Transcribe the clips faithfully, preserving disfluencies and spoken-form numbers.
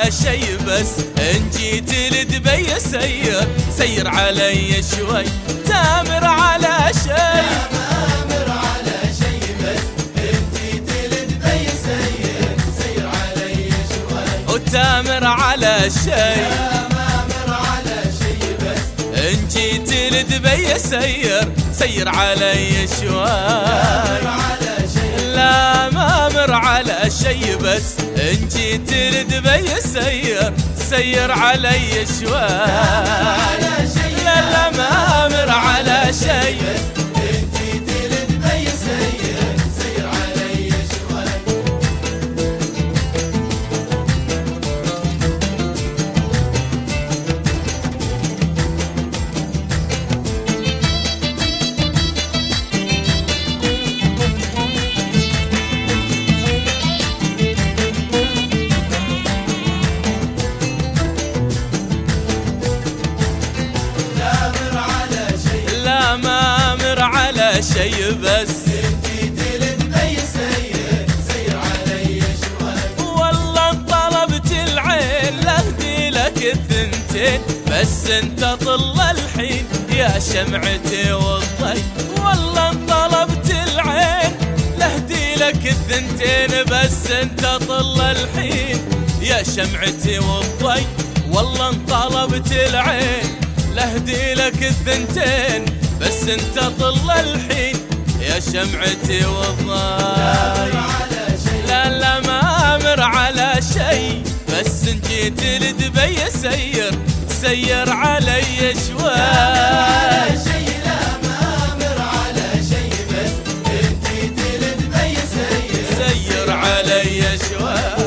على شي بس ان جيت لدبي سير سير علي شوي. تامر على شي تامر على شي بس ان جيت لدبي سير سير علي شوي. وتامر على شي تامر على شي بس ان جيت لدبي سير سير علي شوي. لا ما مر على شي بس ان جيت لدبي سير سير علي شوي. لا لا ما مر على شي ان جيت لدبي سير سير علي شوي. شي بس ان جيت لدبي سير سير علي شوي. والله طلبت العين لاهدي لك الثنتين بس انت طل الحين يا شمعتي والضي. والله طلبت العين لاهدي لك الثنتين بس انت طل الحين يا شمعتي والضي. والله طلبت العين لاهدي لك الثنتين بس انت طل الحين يا شمعتي والضي. لا لا ما امر على شي بس ان جيت لدبي سير سير علي شوي. لا ما امر على شي بس ان جيت لدبي سير سير علي شوي.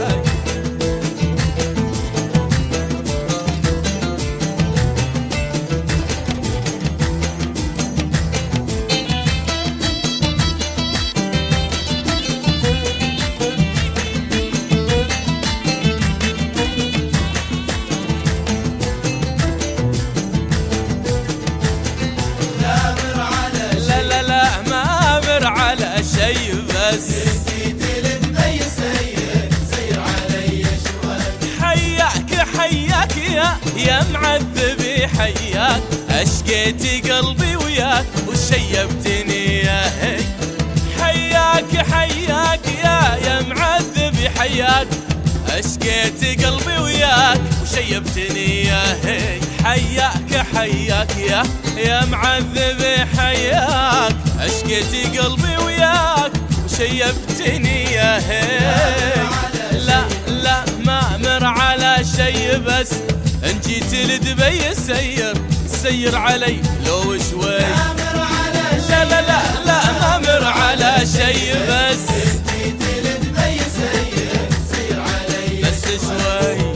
شي بس ان جيت لدبي سير سير علي شوي. حياك حياك يا يا معذبي حياك اشقيت قلبي وياك وشيبتني يا هي. حياك حياك يا يا معذبي حياك اشقيت قلبي وياك وشيبتني يا هي. حياك حياك يا يا معذبي حياك اشقيت قلبي وياك وشيبتني يا هي. لا لا ما مر على شي بس ان جيت لدبي سير سير علي لو شوي. لا لا لا لا ما مر على شي بس ان جيت لدبي سير سير علي بس شوي.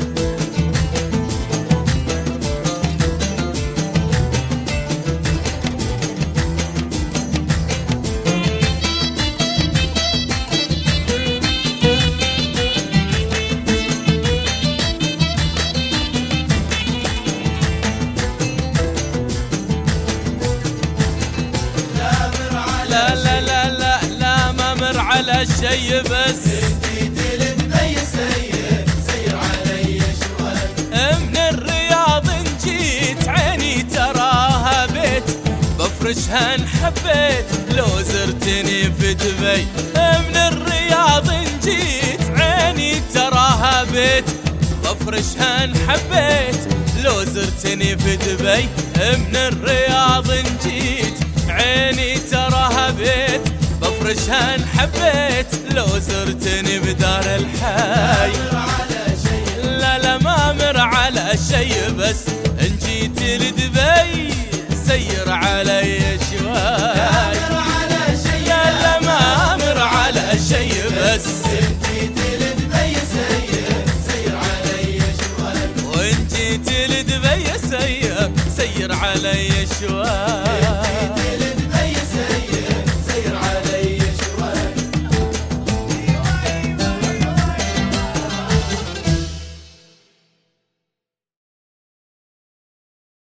لا لا لا لا لا ما مر على شي بس ان جيت لدبي سير سير علي شوي. من الرياض ان جيت عيني تراها بيت بفرشها ان حبيت لو زرتني في دبي. من الرياض ان جيت عيني تراها بيت بفرشها ان حبيت لو زرتني في دبي. من الرياض ان جيت عيني تراها بيت بفرشها ان حبيت لو زرتني بدار الحي. لا لا ما مر على شي بس ان جيت لدبي سير علي شوي. لا لا ما مر على شي بس ان جيت لدبي سير سير علي شوي. وان جيت لدبي سير سير علي شوي.